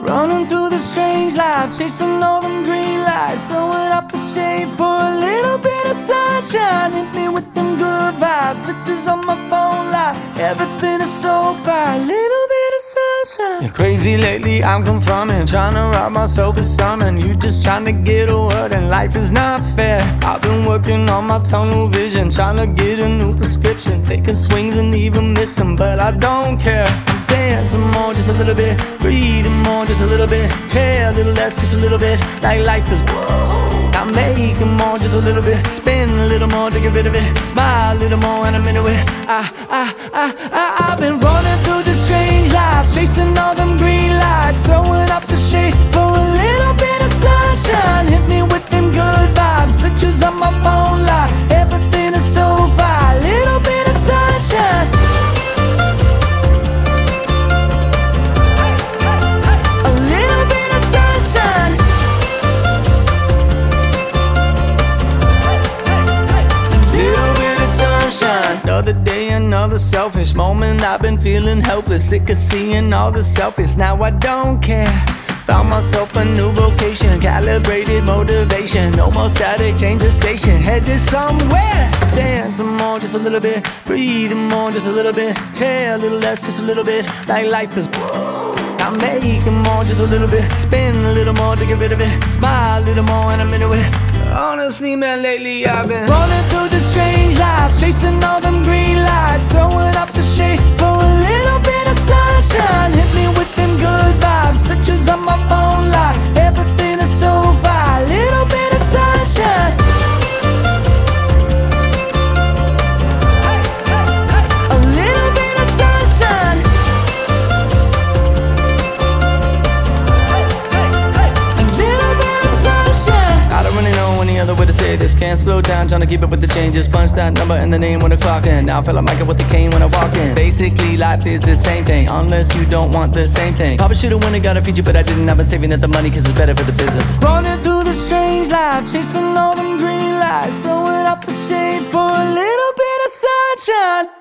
Running through the strange life, chasing all them green lights, throwing up the shade for a little bit of sunshine. Hit me with them good vibes, pictures on my phone light, everything is so fine, little bit of sunshine. You're crazy lately, I'm confirming, trying to rob myself of something. You just trying to get a word and life is not fair. I've been working on my tunnel vision, trying to get a new prescription, taking swings and even missing, but I don't care. Dancing more, just a little bit, breathing more, just a little bit, care a little less, just a little bit, like life is I'm making more, just a little bit, spin a little more to get rid of it, smile a little more and I'm into it. I've been running through this strange life, chasing all them green lights, throwing up the shade for a little bit of sunshine. Hit me with them good vibes, pictures on my phone light, everything is so fine, little bit of sunshine. Another day, another selfish moment. I've been feeling helpless, sick of seeing all the selfies. Now I don't care. Found myself a new vocation, calibrated motivation. No more static, change the station, headed somewhere. Dancing more, just a little bit, breathing more, just a little bit, care a little less, just a little bit, like life is I'm making more, just a little bit, spin a little more to get rid of it, smile a little more and I'm into it. Honestly, man, lately I've been running through this strange life, chasing all them green lights, throwing up the shade for a little bit of sunshine. Hit me with them good vibes, pictures on my phone light, everything is so fine, little bit of sunshine. A little bit of sunshine. A little bit of sunshine. I don't really know any other way to say this. Can't slow down, trying to keep up with the changes. Punch that number and the name when the clock in. Now I feel like Michael with the cane when I walk in. Basically, life is the same thing, unless you don't want the same thing. Probably should've went and got a feature, but I didn't. I've been saving up the money cause it's better for the business. Running through the strange life, chasing all them green lights, throwing up the shade for a little bit of sunshine.